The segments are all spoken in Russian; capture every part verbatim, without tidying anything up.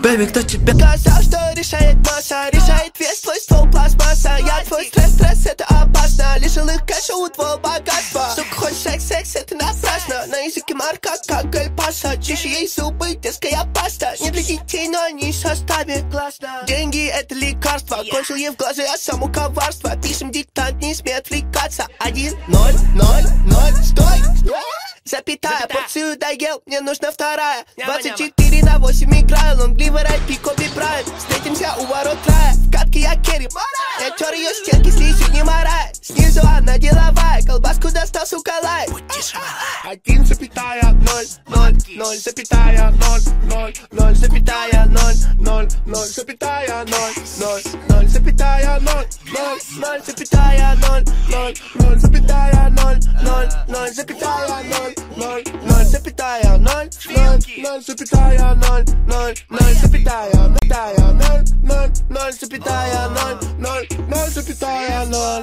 Бэйби, кто тебя сказал, что решает масса, решает весь твой ствол пластмасса. Я твой стресс, стресс, это опасно. Лишил их кэша у твоего богатства. Сука, хочешь секс, секс, это напрасно. На языке марка, как гальпаса. Чище ей зубы, детская паста. Не для детей, но они в составе. Классно. Деньги это лекарство. Кончил ей в глаза, а само коварство. Пишем диктант, не смей отвлекаться. Один, ноль, ноль, ноль, стой, запятая, порцию доел, мне нужна вторая. Двадцать четыре на восемь играю, лонгливый райд, Коби Брайант. Встретимся у ворот рая, в катке я керри. Я тер ее стенки, слизью не морая. Снизу она деловая, колбаску достал, сука, лай. Один запятая, ноль, ноль, ноль, запятая, ноль, ноль, ноль, запятая, ноль, ноль, ноль, запятая, ноль, ноль, ноль, запятая, ноль, ноль, ноль, запятая, ноль, ноль, ноль, запятая, ноль, ноль, ноль, запятая, ноль, ноль, ноль, запятая, ноль, ноль, ноль, запятая, ноль, ноль, ноль, запятая, запятая, ноль, ноль, ноль, запятая, ноль, ноль, ноль, запятая, ноль.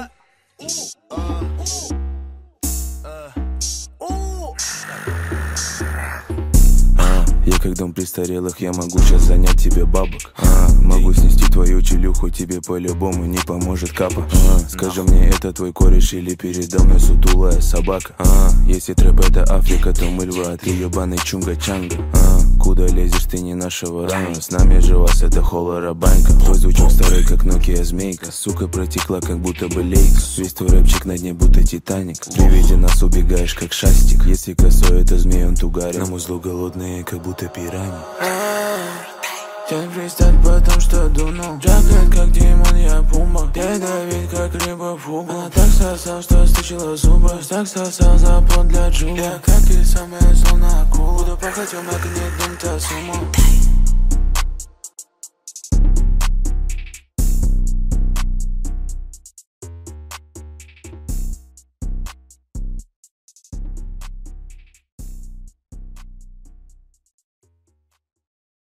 Я как дом престарелых, я могу сейчас занять тебе бабок. а, Могу снести твою челюху, тебе по-любому не поможет капа. а, Скажи мне, это твой кореш или передо мной сутулая собака? а, Если трэп это Африка, то мы львы, а ты ебаный чунга-чанга. а, Куда лезешь, ты не нашего ранга. С нами же вас это холора банька. Твой звучок старый, как Nokia змейка. Сука протекла, как будто бы лейка. Весь твой рэпчик на дне, будто Титаник. При виде нас убегаешь, как шастик. Если косой, это змей, он тугарин. На музлу голодные, как будто пираньи. Тянь фристайл, потому что дунул. Джакет, как Димон, я пумба. Я давид, как рыба фугу. Она так сосал, что стычила зубы. Так сосал запон для джула. Я как и самая словно акула. Буду пахать в магнитном тасуму.